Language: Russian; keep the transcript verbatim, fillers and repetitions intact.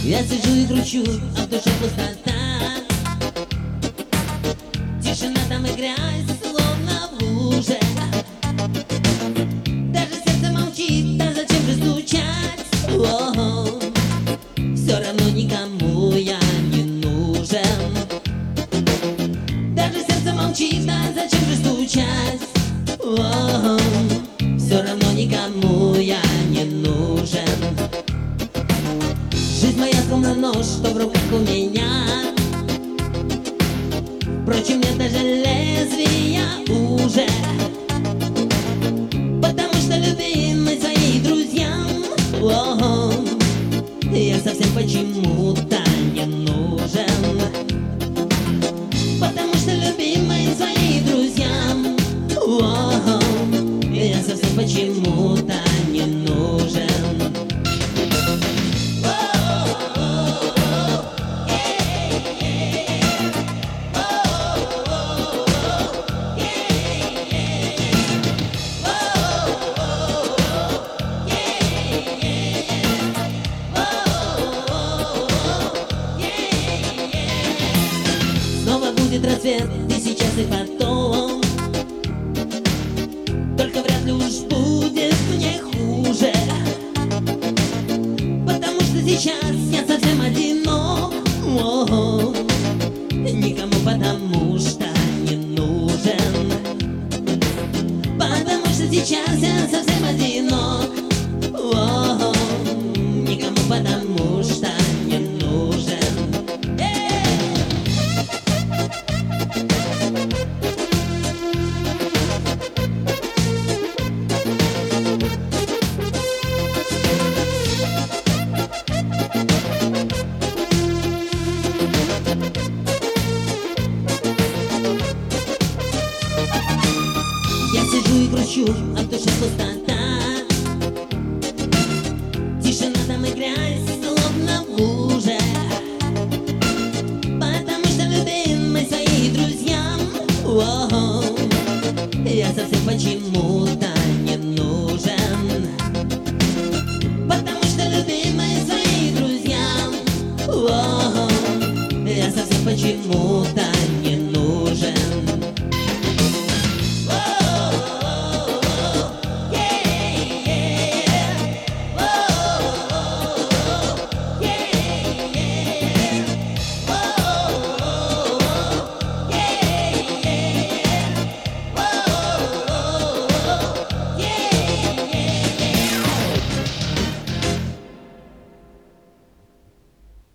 Я сижу и кручу, а в душе пустота. Тишина там и грязь, словно в луже. Даже сердце молчит, а зачем же стучать? О-о-о. Все равно никому я не нужен. Даже сердце молчит, а зачем же стучать? О-о-о. Все равно никому я не нужен. Жизнь моя словно нож, что в руках у меня. Впрочем, нет даже лезвия уже. Потому что любимый своим друзьям, о-о, я совсем почему-то не нужен. Потому что любимый своим друзьям, о-о, я совсем почему-то не нужен. Снова будет рассвет, и сейчас, и потом. Только вряд ли уж будет мне хуже. Потому что сейчас я совсем одинок. О-о-о. Никому потому что не нужен. Потому что сейчас я совсем одинок. О-о-о. Никому потому что не нужен. Я сижу и кручу, а в душе пустота. Тишина там и грязь.